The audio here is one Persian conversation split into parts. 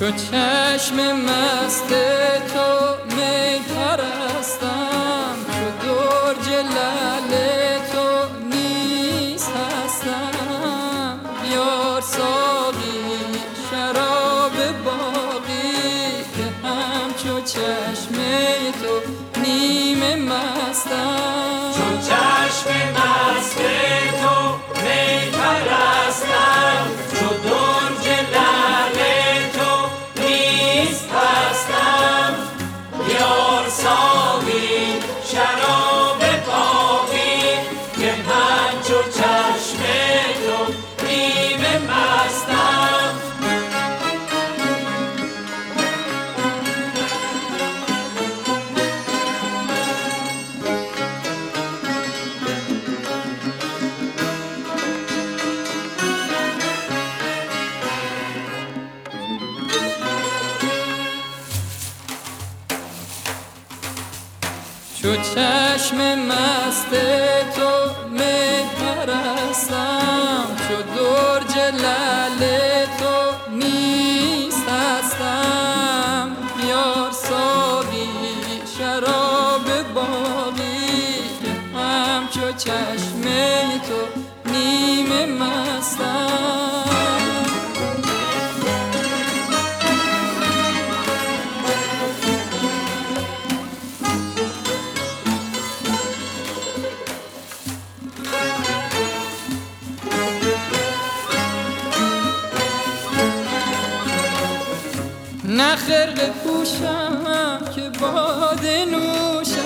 چو چشم مست تو می پرستم، چو درج لعل تو نیز هستم. بیار ساقی شراب باقی که همچو چشم تو نیمه مستم. چو چشم مست تو می پرستم، چو درج لعل تو نیز هستم. بیار ساقی شراب باقی که همچو چشم تو نیمه مستم. چو چشم مست تو می پرستم، چو درج لعل تو نیز هستم. بیار ساقی شراب باقی که همچو چشم تو نیمه مستم. نه خرقه پوشم که باده نوشم،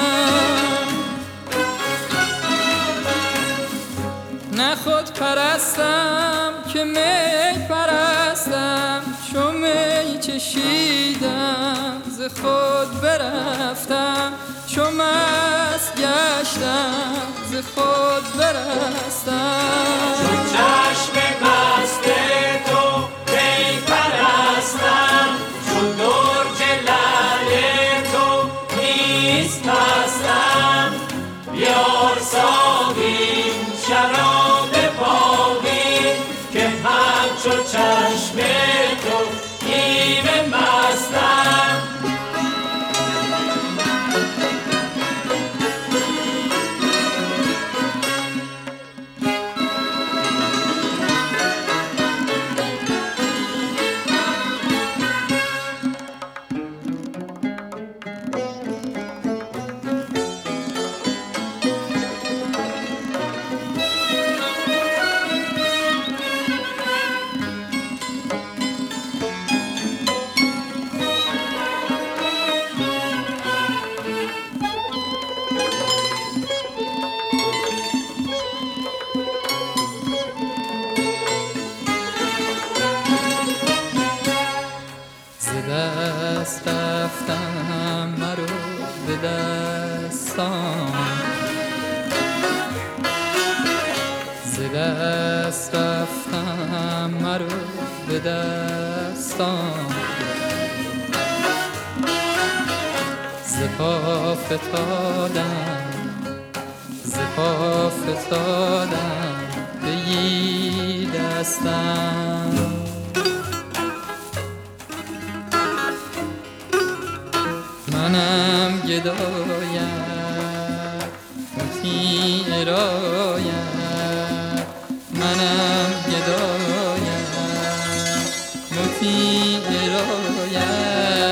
نه خود پرستم که می پرستم. چو می چشیدم ز خود برفتم، چو مست گشتم ز خود برستم. چو چشم مست تو می پرستم، چو درج لعل تو نیز هستم. بیار ساقی شراب باقی که همچو چشم تو نیمه مستم. دست رفتم مرو به دستان، ز دست رفتم مرو به دستان. ز پا فتادم بگی دستم. منم گدایم مطیع رایم، منم گدایم مطیع رایم.